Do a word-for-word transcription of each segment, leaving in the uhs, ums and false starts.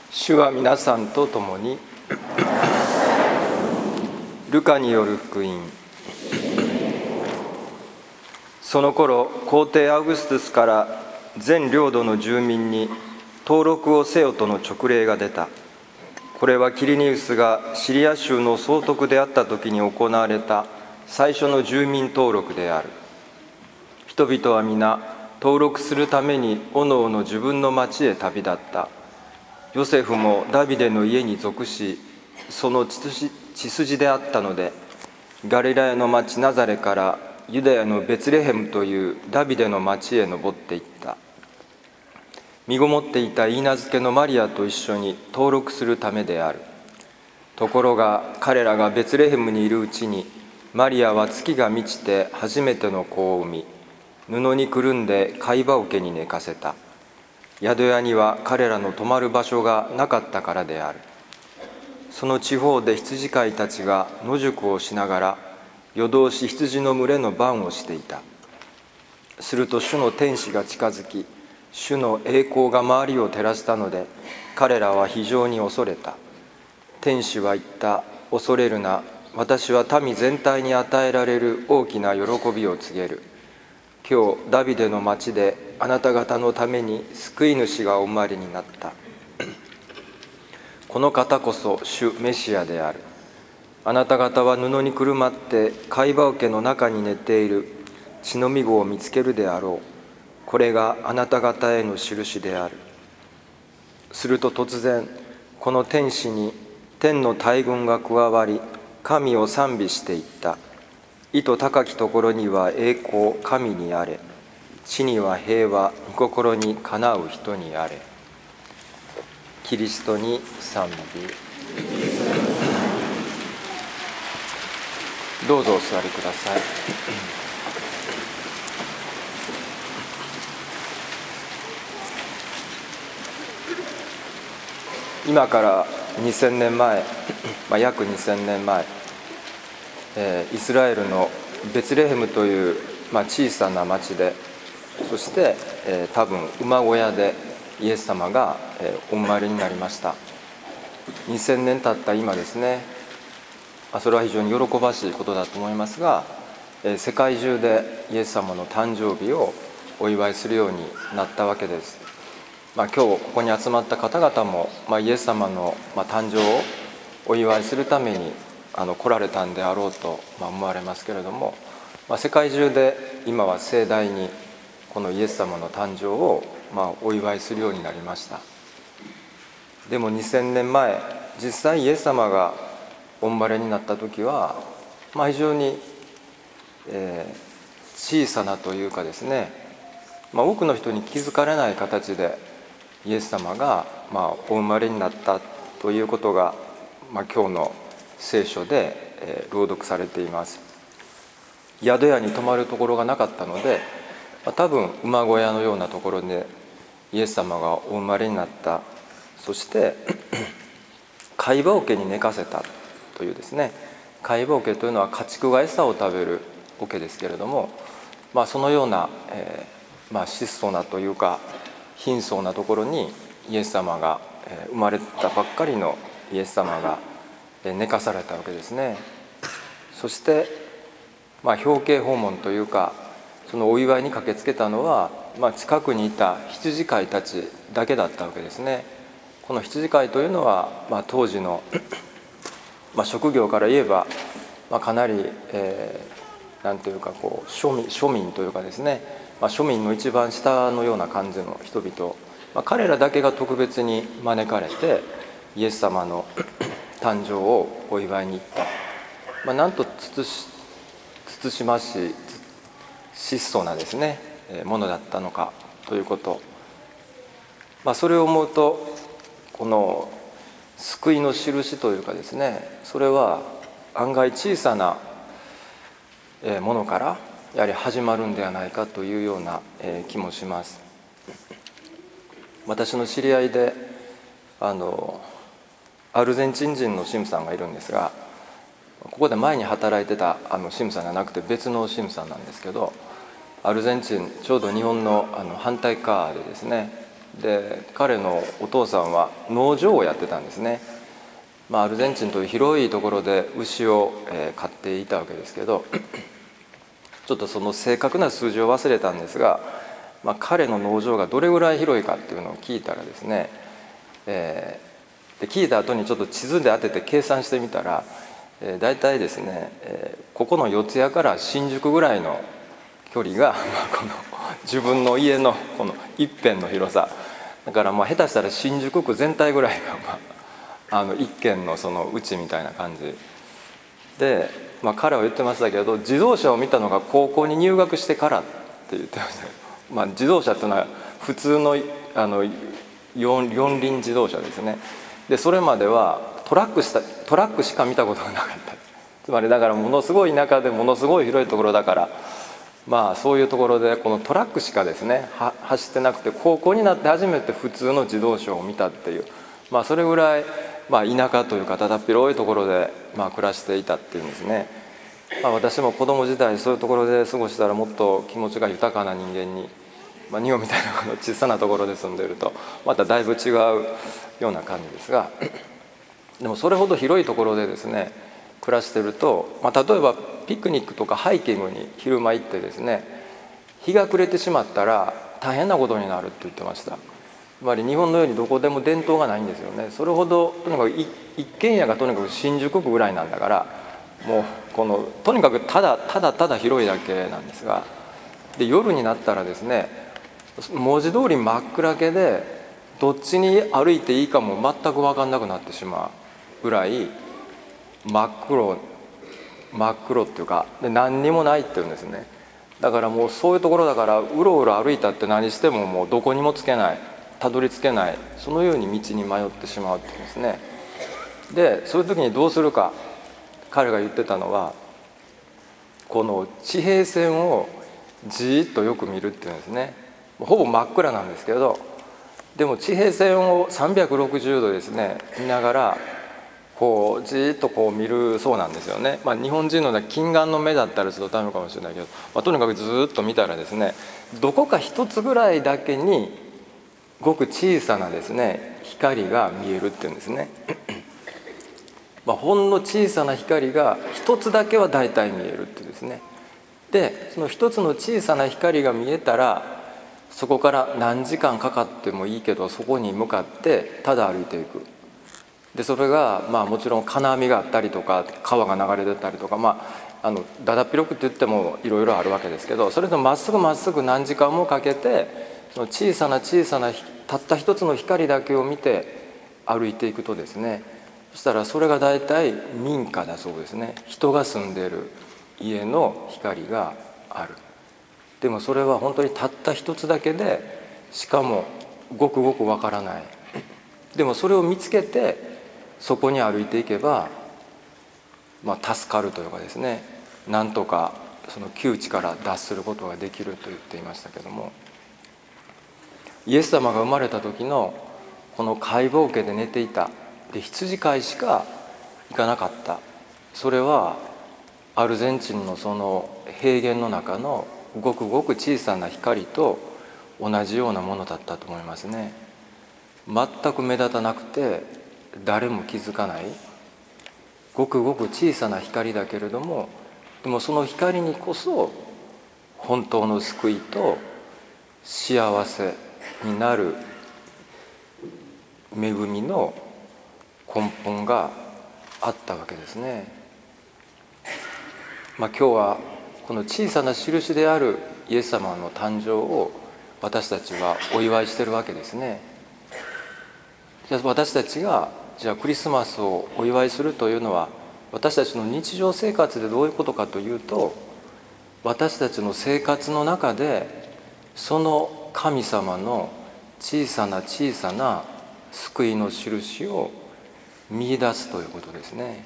主は皆さんと共に。ルカによる福音。その頃、皇帝アウグストゥスから全領土の住民に登録をせよとの勅令が出た。これはキリニウスがシリア州の総督であった時に行われた最初の住民登録である。人々は皆登録するためにおのおの自分の町へ旅立った。ヨセフもダビデの家に属し、その血筋であったので、ガリラヤの町ナザレからユダヤのベツレヘムというダビデの町へ登っていった。身ごもっていた許嫁のマリアと一緒に登録するためである。ところが彼らがベツレヘムにいるうちに、マリアは月が満ちて初めての子を産み、布にくるんで貝羽桶に寝かせた。宿屋には彼らの泊まる場所がなかったからである。その地方で羊飼いたちが野宿をしながら夜通し羊の群れの番をしていた。すると主の天使が近づき、主の栄光が周りを照らしたので、彼らは非常に恐れた。天使は言った。恐れるな。私は民全体に与えられる大きな喜びを告げる。今日ダビデの町であなた方のために救い主がお生まれになった。この方こそ主メシアである。あなた方は布にくるまって貝羽桶の中に寝ている血のみ子を見つけるであろう。これがあなた方への印である。すると突然、この天使に天の大軍が加わり、神を賛美していった。意図高きところには栄光、神にあれ。地には平和、御心にかなう人にあれ。キリストに賛美。どうぞお座りください。今からにせんねんまえ、まあ、約にせんねんまえ、えー、イスラエルのベツレヘムという、まあ、小さな町で、そして、えー、多分馬小屋でイエス様が、えー、お生まれになりました。にせんねん経った今ですね、まあ、それは非常に喜ばしいことだと思いますが、えー、世界中でイエス様の誕生日をお祝いするようになったわけです。まあ、今日ここに集まった方々も、まあ、イエス様の、まあ、誕生をお祝いするためにあの来られたんであろうと、まあ、思われますけれども、まあ、世界中で今は盛大にこのイエス様の誕生を、まあ、お祝いするようになりました。でもにせんねんまえ、実際イエス様がお生まれになった時は、まあ、非常に、えー、小さなというかですね、まあ、多くの人に気づかれない形でイエス様が、まあ、お生まれになったということが、まあ、今日の聖書で、えー、朗読されています。宿屋に泊まるところがなかったので、まあ、多分馬小屋のようなところでイエス様がお生まれになった。そして貝羽桶に寝かせたというですね、貝羽桶というのは家畜が餌を食べる桶ですけれども、まあ、そのような、えーまあ、質素なというか貧相なところにイエス様が、えー、生まれたばっかりのイエス様が、えー、寝かされたわけですね。そして、まあ、表敬訪問というか、そのお祝いに駆けつけたのは、まあ、近くにいた羊飼いたちだけだったわけですね。この羊飼いというのは、まあ、当時の、まあ、職業から言えば、まあ、かなり、えー、なんていうかこう庶民、庶民というかですね、まあ、庶民の一番下のような感じの人々、まあ、彼らだけが特別に招かれてイエス様の誕生をお祝いに行った、まあ、なんと慎し慎ましい質素なですねものだったのかということ、まあ、それを思うとこの救いの印というかですね、それは案外小さなものからやはり始まるんではないかというような気もします。私の知り合いであのアルゼンチン人の神父さんがいるんですが、ここで前に働いてたあの神父さんじゃなくて別の神父さんなんですけど、アルゼンチンちょうど日本のあの反対側でですね、 で彼のお父さんは農場をやってたんですね。まあ、アルゼンチンという広いところで牛を、えー、飼っていたわけですけどちょっとその正確な数字を忘れたんですが、まあ、彼の農場がどれぐらい広いかっていうのを聞いたらですね、えー、で聞いた後にちょっと地図で当てて計算してみたら、えー、大体ですね、えー、ここの四谷から新宿ぐらいの距離が、まあ、この自分の家のこの一辺の広さだから、まあ下手したら新宿区全体ぐらいが、まあ、あの一軒のその家みたいな感じで、まあ、彼は言ってましたけど自動車を見たのが高校に入学してからって言ってましたけど、まあ、自動車っていうのは普通の、あの 四, 四輪自動車ですね。でそれまではトラックしたトラックしか見たことがなかった。つまりだからものすごい田舎でものすごい広いところだから、まあそういうところでこのトラックしかですねは走ってなくて、高校になって初めて普通の自動車を見たっていう、まあそれぐらい、まあ、田舎というかただっ広いところで、まあ、暮らしていたっていうんですね。まあ、私も子供時代そういうところで過ごしたらもっと気持ちが豊かな人間に、まあ、日本みたいなこの小さなところで住んでいるとまただいぶ違うような感じですが、でもそれほど広いところでですね暮らしていると、まあ、例えばピクニックとかハイキングに昼間行ってですね日が暮れてしまったら大変なことになるって言ってました。つまり日本のようにどこでも電灯がないんですよね。それほどとにかく一軒家がとにかく新宿区ぐらいなんだから、もうこのとにかくただただただ広いだけなんですが、で夜になったらですね文字通り真っ暗けでどっちに歩いていいかも全く分かんなくなってしまうぐらい真っ黒真っ黒っていうかで何にもないっていうんですね。だからもうそういうところだからうろうろ歩いたって何してももうどこにもつけない、たどり着けない、そのように道に迷ってしまうっていうんですね。でそういう時にどうするか、彼が言ってたのはこの地平線をじーっとよく見るっていうんですね。ほぼ真っ暗なんですけど、でも地平線をさんびゃくろくじゅうどですね見ながらこうじーっとこう見るそうなんですよね。まあ、日本人の近眼の目だったらちょっとダメかもしれないけど、まあ、とにかくずーっと見たらですねどこか一つぐらいだけにごく小さなですね光が見えるっていうんですね。まあ、ほんの小さな光が一つだけは大体見えるっていうんですね。でその一つの小さな光が見えたらそこから何時間かかってもいいけどそこに向かってただ歩いていく。でそれがまあもちろん金網があったりとか川が流れてたりとか、まあ、あのだだっ広くって言ってもいろいろあるわけですけど、それでもまっすぐまっすぐ何時間もかけてその小さな小さなたった一つの光だけを見て歩いていくとですね、そしたらそれが大体民家だそうですね。人が住んでいる家の光がある。でもそれは本当にたった一つだけで、しかもごくごくわからない。でもそれを見つけてそこに歩いていけば、まあ、助かるというかですね、なんとかその窮地から脱することができると言っていましたけども、イエス様が生まれた時のこの解剖家で寝ていた、で羊飼いしか行かなかった、それはアルゼンチンのその平原の中のごくごく小さな光と同じようなものだったと思いますね。全く目立たなくて誰も気づかないごくごく小さな光だけれども、でもその光にこそ本当の救いと幸せになる恵みの根本があったわけですね。まあ、今日はこの小さな印であるイエス様の誕生を私たちはお祝いしているわけですね。じゃあ私たちがじゃあクリスマスをお祝いするというのは私たちの日常生活でどういうことかというと、私たちの生活の中でその神様の小さな小さな救いの印を見出すということですね。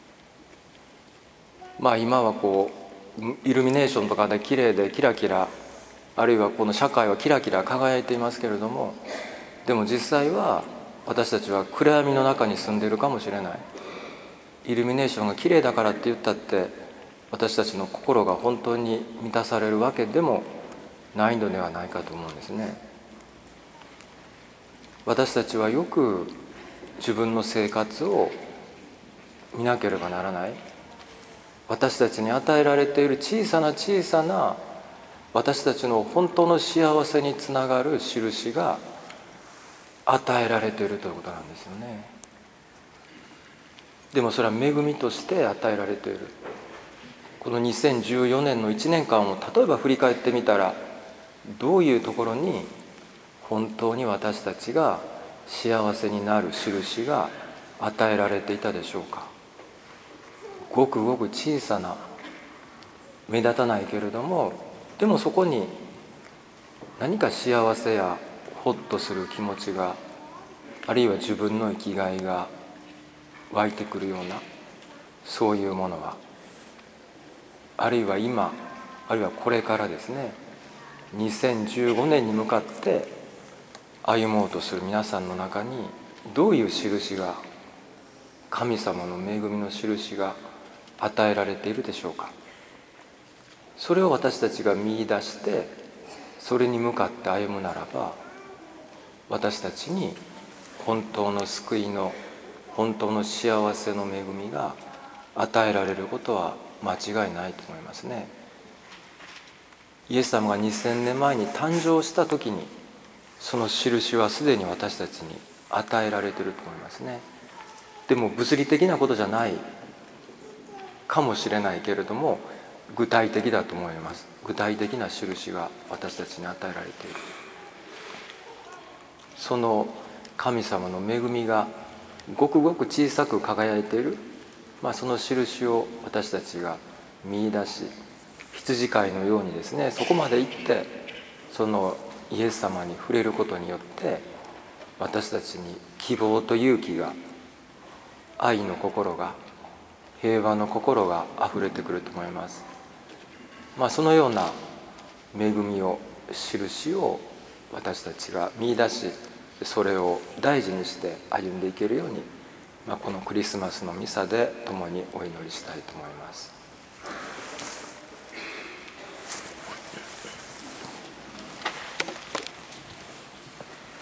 まあ今はこうイルミネーションとかで綺麗でキラキラ、あるいはこの社会はキラキラ輝いていますけれども、でも実際は私たちは暗闇の中に住んでいるかもしれない。イルミネーションが綺麗だからって言ったって私たちの心が本当に満たされるわけでもないのではないかと思うんですね。 私たちはよく自分の生活を見なければならない。私たちに与えられている小さな小さな私たちの本当の幸せにつながる印が与えられているということなんですよね。でもそれは恵みとして与えられている。このにせんじゅうよねんのいちねんかんを例えば振り返ってみたら、どういうところに本当に私たちが幸せになる印が与えられていたでしょうか。ごくごく小さな、目立たないけれども、でもそこに何か幸せやほっとする気持ちが、あるいは自分の生きがいが湧いてくるような、そういうものは、あるいは今、あるいはこれからですね、にせんじゅうごねんに向かって歩もうとする皆さんの中に、どういう印が、神様の恵みの印が与えられているでしょうか。それを私たちが見出して、それに向かって歩むならば、私たちに本当の救いの、本当の幸せの恵みが与えられることは間違いないと思いますね。イエス様がにせんねんまえに誕生した時に、その印はすでに私たちに与えられていると思いますね。でも物理的なことじゃないかもしれないけれども、具体的だと思います。具体的な印が私たちに与えられている。その神様の恵みがごくごく小さく輝いている、まあ、その印を私たちが見出し、羊飼いのようにですね、そこまで行ってそのイエス様に触れることによって、私たちに希望と勇気が、愛の心が、平和の心があふれてくると思います。まあ、そのような恵みを、印を私たちが見出し、それを大事にして歩んでいけるように、まあ、このクリスマスのミサで共にお祈りしたいと思います。